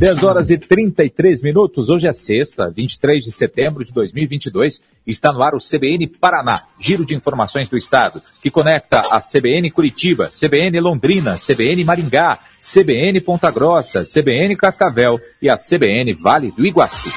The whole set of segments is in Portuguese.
10 horas e 33 minutos, hoje é sexta, 23 de setembro de 2022, está no ar o CBN Paraná, giro de informações do estado, que conecta a CBN Curitiba, CBN Londrina, CBN Maringá, CBN Ponta Grossa, CBN Cascavel e a CBN Vale do Iguaçu.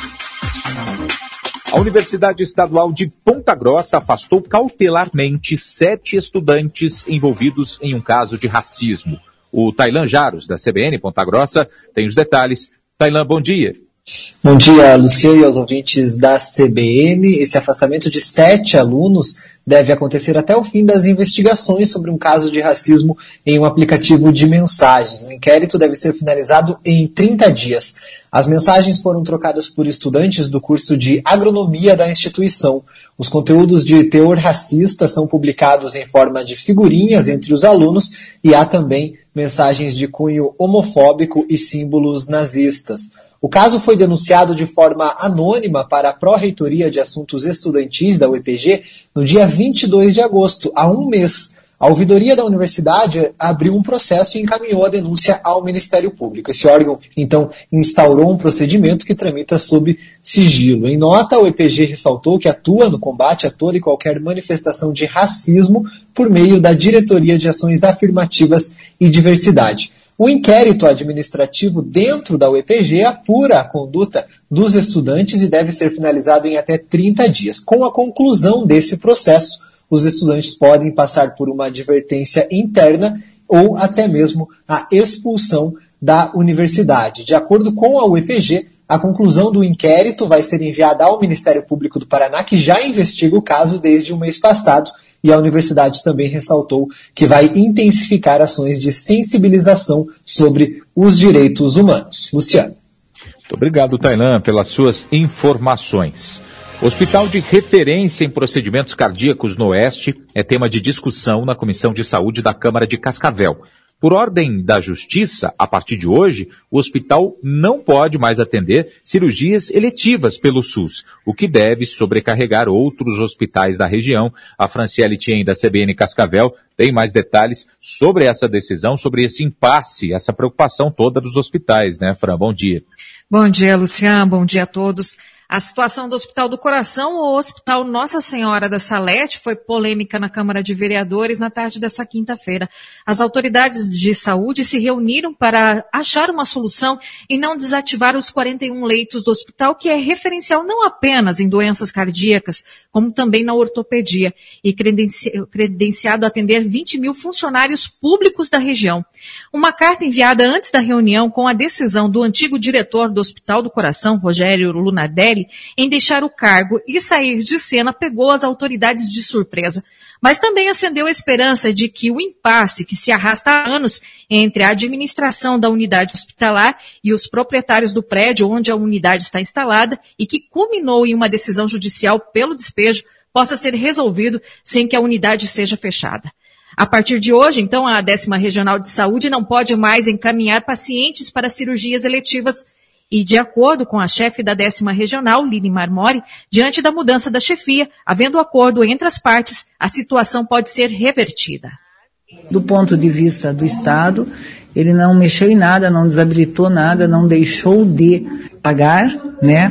A Universidade Estadual de Ponta Grossa afastou cautelarmente 7 estudantes envolvidos em um caso de racismo. O Tailan Jaros, da CBN Ponta Grossa, tem os detalhes. Tailan, bom dia. Bom dia, Luciano, e aos ouvintes da CBN. Esse afastamento de 7 alunos deve acontecer até o fim das investigações sobre um caso de racismo em um aplicativo de mensagens. O inquérito deve ser finalizado em 30 dias. As mensagens foram trocadas por estudantes do curso de agronomia da instituição. Os conteúdos de teor racista são publicados em forma de figurinhas entre os alunos e há também mensagens de cunho homofóbico e símbolos nazistas. O caso foi denunciado de forma anônima para a Pró-Reitoria de Assuntos Estudantis da UEPG no dia 22 de agosto, há um mês. A ouvidoria da universidade abriu um processo e encaminhou a denúncia ao Ministério Público. Esse órgão, então, instaurou um procedimento que tramita sob sigilo. Em nota, a UEPG ressaltou que atua no combate a toda e qualquer manifestação de racismo por meio da Diretoria de Ações Afirmativas e Diversidade. O inquérito administrativo dentro da UEPG apura a conduta dos estudantes e deve ser finalizado em até 30 dias. Com a conclusão desse processo, os estudantes podem passar por uma advertência interna ou até mesmo a expulsão da universidade. De acordo com a UEPG, a conclusão do inquérito vai ser enviada ao Ministério Público do Paraná, que já investiga o caso desde o mês passado, e a universidade também ressaltou que vai intensificar ações de sensibilização sobre os direitos humanos. Luciano. Muito obrigado, Tailan, pelas suas informações. Hospital de referência em procedimentos cardíacos no Oeste é tema de discussão na Comissão de Saúde da Câmara de Cascavel. Por ordem da Justiça, a partir de hoje, o hospital não pode mais atender cirurgias eletivas pelo SUS, o que deve sobrecarregar outros hospitais da região. A Franciele Tien, da CBN Cascavel, tem mais detalhes sobre essa decisão, sobre esse impasse, essa preocupação toda dos hospitais, né, Fran? Bom dia. Bom dia, Luciano. Bom dia a todos. A situação do Hospital do Coração, o Hospital Nossa Senhora da Salete, foi polêmica na Câmara de Vereadores na tarde dessa quinta-feira. As autoridades de saúde se reuniram para achar uma solução e não desativar os 41 leitos do hospital, que é referencial não apenas em doenças cardíacas, como também na ortopedia, e credenciado a atender 20 mil funcionários públicos da região. Uma carta enviada antes da reunião com a decisão do antigo diretor do Hospital do Coração, Rogério Lunardelli, em deixar o cargo e sair de cena, pegou as autoridades de surpresa. Mas também acendeu a esperança de que o impasse que se arrasta há anos entre a administração da unidade hospitalar e os proprietários do prédio onde a unidade está instalada e que culminou em uma decisão judicial pelo despejo, possa ser resolvido sem que a unidade seja fechada. A partir de hoje, então, a 10ª Regional de Saúde não pode mais encaminhar pacientes para cirurgias eletivas. E, de acordo com a chefe da 10ª Regional, Lili Marmori, diante da mudança da chefia, havendo acordo entre as partes, a situação pode ser revertida. Do ponto de vista do Estado, ele não mexeu em nada, não desabilitou nada, não deixou de pagar, né?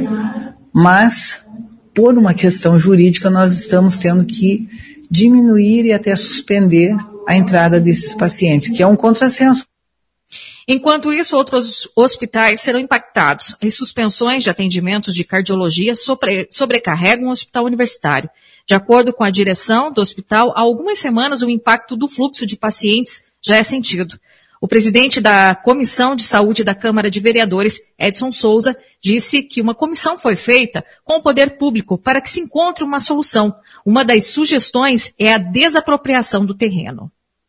Mas, por uma questão jurídica, nós estamos tendo que diminuir e até suspender a entrada desses pacientes, que é um contrassenso. Enquanto isso, outros hospitais serão impactados. As suspensões de atendimentos de cardiologia sobrecarregam o hospital universitário. De acordo com a direção do hospital, há algumas semanas o impacto do fluxo de pacientes já é sentido. O presidente da Comissão de Saúde da Câmara de Vereadores, Edson Souza, disse que uma comissão foi feita com o poder público para que se encontre uma solução. Uma das sugestões é a desapropriação do terreno.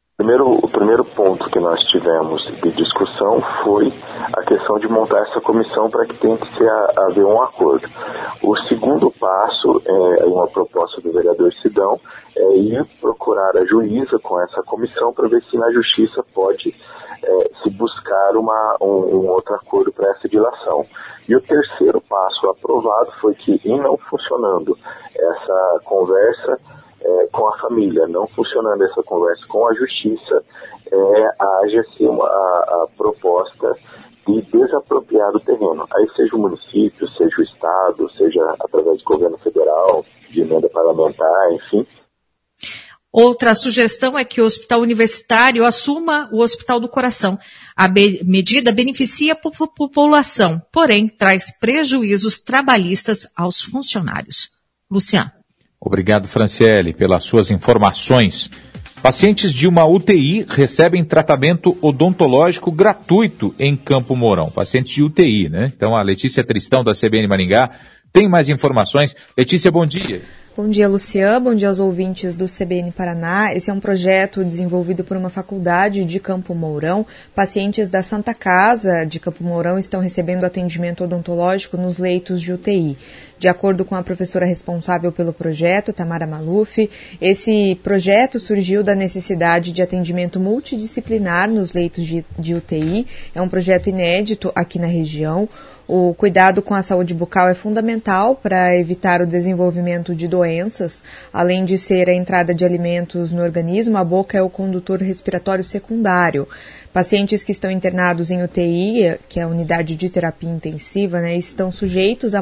O primeiro ponto que nós tivemos de discussão foi a questão de montar essa comissão para que tenha que haver um acordo. O segundo passo é uma proposta do vereador Sidão, é ir procurar a juíza com essa comissão para ver se na justiça pode se buscar um outro acordo para essa dilação. E o terceiro passo aprovado foi que, em não funcionando essa conversa com a família, não funcionando essa conversa com a justiça, haja assim a proposta de desapropriar o terreno. terreno. Aí seja o município, seja o estado, seja através do governo federal, de emenda parlamentar, enfim. Outra sugestão é que o hospital universitário assuma o Hospital do Coração. A medida beneficia a população, porém traz prejuízos trabalhistas aos funcionários. Luciano. Obrigado, Franciele, pelas suas informações. Pacientes de uma UTI recebem tratamento odontológico gratuito em Campo Mourão. Pacientes de UTI, né? Então a Letícia Tristão, da CBN Maringá, tem mais informações. Letícia, bom dia. Bom dia, Luciano. Bom dia aos ouvintes do CBN Paraná. Esse é um projeto desenvolvido por uma faculdade de Campo Mourão. Pacientes da Santa Casa de Campo Mourão estão recebendo atendimento odontológico nos leitos de UTI. De acordo com a professora responsável pelo projeto, Tamara Maluf, esse projeto surgiu da necessidade de atendimento multidisciplinar nos leitos de UTI. É um projeto inédito aqui na região. O cuidado com a saúde bucal é fundamental para evitar o desenvolvimento de doenças. Além de ser a entrada de alimentos no organismo, a boca é o condutor respiratório secundário. Pacientes que estão internados em UTI, que é a unidade de terapia intensiva, estão sujeitos a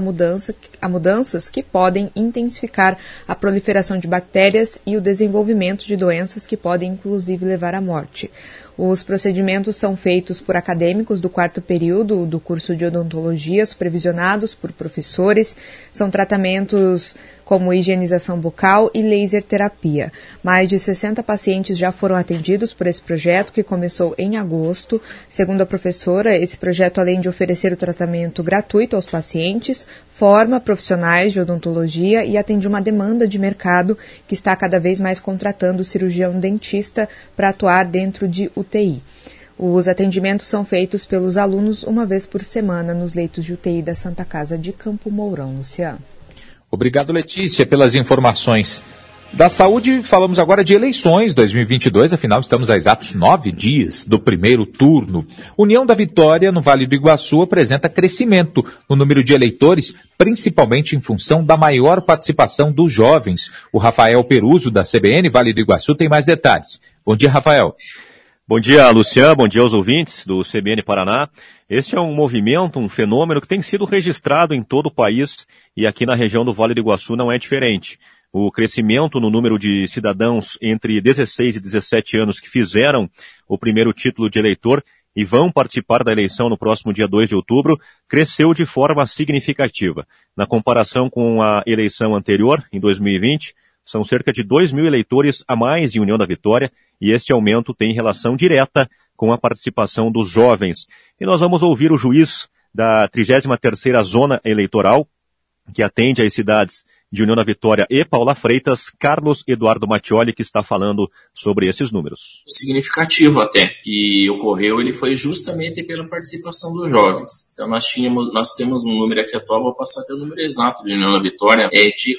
mudanças que podem intensificar a proliferação de bactérias e o desenvolvimento de doenças que podem, inclusive, levar à morte. Os procedimentos são feitos por acadêmicos do 4º período do curso de odontologia, supervisionados por professores. São tratamentos como higienização bucal e laser terapia. Mais de 60 pacientes já foram atendidos por esse projeto, que começou em agosto. Segundo a professora, esse projeto, além de oferecer o tratamento gratuito aos pacientes, forma profissionais de odontologia e atende uma demanda de mercado que está cada vez mais contratando cirurgião dentista para atuar dentro de UTI. Os atendimentos são feitos pelos alunos uma vez por semana nos leitos de UTI da Santa Casa de Campo Mourão. Luciano. Obrigado, Letícia, pelas informações. Da saúde, falamos agora de eleições 2022, afinal estamos a exatos 9 dias do primeiro turno. União da Vitória, no Vale do Iguaçu, apresenta crescimento no número de eleitores, principalmente em função da maior participação dos jovens. O Rafael Peruso, da CBN Vale do Iguaçu, tem mais detalhes. Bom dia, Rafael. Bom dia, Luciano. Bom dia aos ouvintes do CBN Paraná. Este é um movimento, um fenômeno que tem sido registrado em todo o país e aqui na região do Vale do Iguaçu não é diferente. O crescimento no número de cidadãos entre 16 e 17 anos que fizeram o primeiro título de eleitor e vão participar da eleição no próximo dia 2 de outubro cresceu de forma significativa. Na comparação com a eleição anterior, em 2020, são cerca de 2 mil eleitores a mais em União da Vitória e este aumento tem relação direta com a participação dos jovens. E nós vamos ouvir o juiz da 33ª Zona Eleitoral, que atende às cidades de União da Vitória e Paula Freitas, Carlos Eduardo Mattioli, que está falando sobre esses números. Significativo até, que ocorreu, ele foi justamente pela participação dos jovens. Então nós temos um número aqui atual, vou passar até o número exato de União da Vitória, é de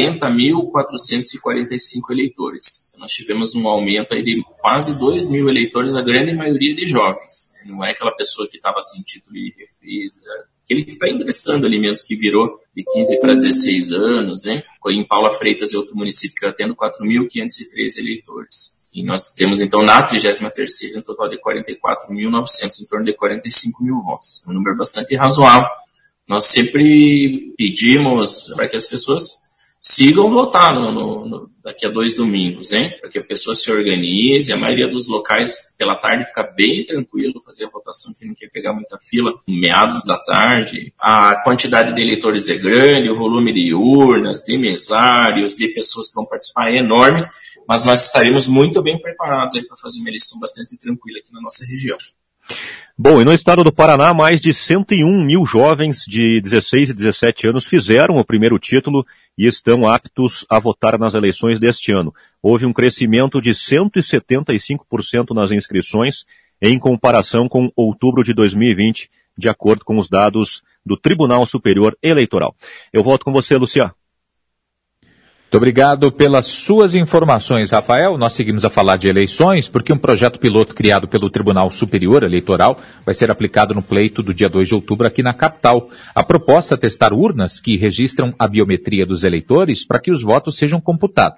40.445 eleitores. Nós tivemos um aumento aí de quase 2 mil eleitores, a grande maioria de jovens. Não é aquela pessoa que estava sem título e refez, aquele que está ingressando ali mesmo, que virou de 15 para 16 anos, né? Em Paula Freitas é outro município que eu atendo 4.513 eleitores. E nós temos, então, na 33ª, um total de 44.900, em torno de 45 mil votos. Um número bastante razoável. Nós sempre pedimos para que as pessoas sigam votar daqui a 2 domingos, hein? Para que a pessoa se organize. A maioria dos locais, pela tarde, fica bem tranquilo fazer a votação, que não quer pegar muita fila, meados da tarde. A quantidade de eleitores é grande, o volume de urnas, de mesários, de pessoas que vão participar é enorme, mas nós estaremos muito bem preparados aí para fazer uma eleição bastante tranquila aqui na nossa região. Bom, e no estado do Paraná, mais de 101 mil jovens de 16 e 17 anos fizeram o primeiro título e estão aptos a votar nas eleições deste ano. Houve um crescimento de 175% nas inscrições em comparação com outubro de 2020, de acordo com os dados do Tribunal Superior Eleitoral. Eu volto com você, Luciano. Muito obrigado pelas suas informações, Rafael. Nós seguimos a falar de eleições porque um projeto piloto criado pelo Tribunal Superior Eleitoral vai ser aplicado no pleito do dia 2 de outubro aqui na capital. A proposta é testar urnas que registram a biometria dos eleitores para que os votos sejam computados.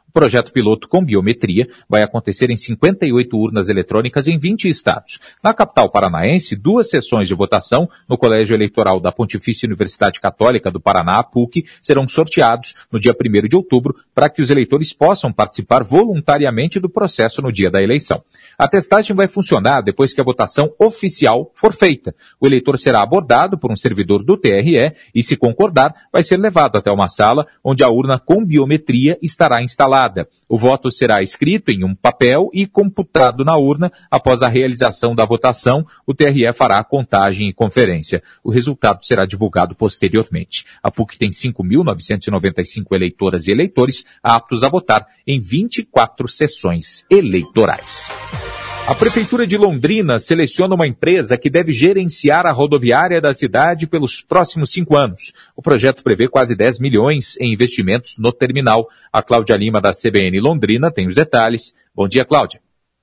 O projeto piloto com biometria vai acontecer em 58 urnas eletrônicas em 20 estados. Na capital paranaense, 2 sessões de votação no Colégio Eleitoral da Pontifícia Universidade Católica do Paraná, a PUC, serão sorteados no dia 1º de outubro para que os eleitores possam participar voluntariamente do processo no dia da eleição. A testagem vai funcionar depois que a votação oficial for feita. O eleitor será abordado por um servidor do TRE e, se concordar, vai ser levado até uma sala onde a urna com biometria estará instalada. O voto será escrito em um papel e computado na urna. Após a realização da votação, o TRE fará a contagem e conferência. O resultado será divulgado posteriormente. A PUC tem 5.995 eleitoras e eleitores aptos a votar em 24 sessões eleitorais. A Prefeitura de Londrina seleciona uma empresa que deve gerenciar a rodoviária da cidade pelos próximos 5 anos. O projeto prevê quase 10 milhões em investimentos no terminal. A Cláudia Lima, da CBN Londrina, tem os detalhes. Bom dia, Cláudia.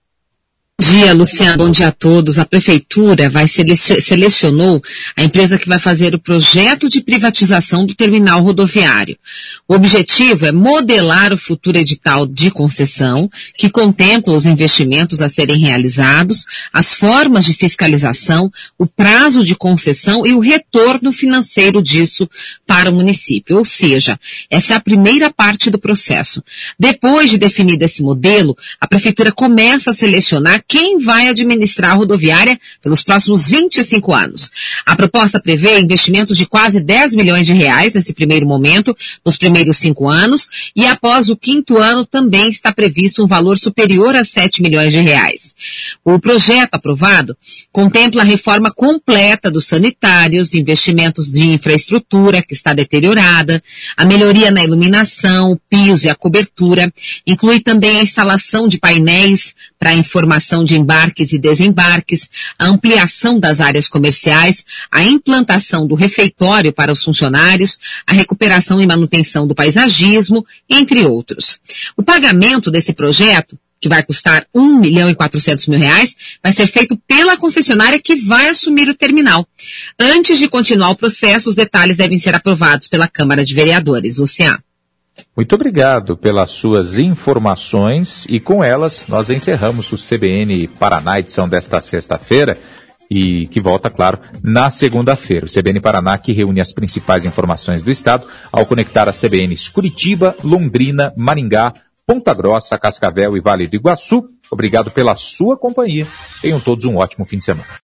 Bom dia, Luciano. Bom dia a todos. A Prefeitura selecionou a empresa que vai fazer o projeto de privatização do terminal rodoviário. O objetivo é modelar o futuro edital de concessão, que contempla os investimentos a serem realizados, as formas de fiscalização, o prazo de concessão e o retorno financeiro disso para o município. Ou seja, essa é a primeira parte do processo. Depois de definido esse modelo, a Prefeitura começa a selecionar quem vai administrar a rodoviária pelos próximos 25 anos. A proposta prevê investimentos de quase 10 milhões de reais nesse primeiro momento, nos primeiros 5 anos, e após o 5º ano também está previsto um valor superior a 7 milhões de reais. O projeto aprovado contempla a reforma completa dos sanitários, investimentos de infraestrutura que está deteriorada, a melhoria na iluminação, o piso e a cobertura, inclui também a instalação de painéis para informação de embarques e desembarques, a ampliação das áreas comerciais, a implantação do refeitório para os funcionários, a recuperação e manutenção do paisagismo, entre outros. O pagamento desse projeto, que vai custar R$1.400.000, vai ser feito pela concessionária que vai assumir o terminal. Antes de continuar o processo, os detalhes devem ser aprovados pela Câmara de Vereadores. Luciano. Muito obrigado pelas suas informações e com elas nós encerramos o CBN Paraná, edição desta sexta-feira, e que volta, claro, na segunda-feira. O CBN Paraná que reúne as principais informações do estado ao conectar as CBNs Curitiba, Londrina, Maringá, Ponta Grossa, Cascavel e Vale do Iguaçu. Obrigado pela sua companhia. Tenham todos um ótimo fim de semana.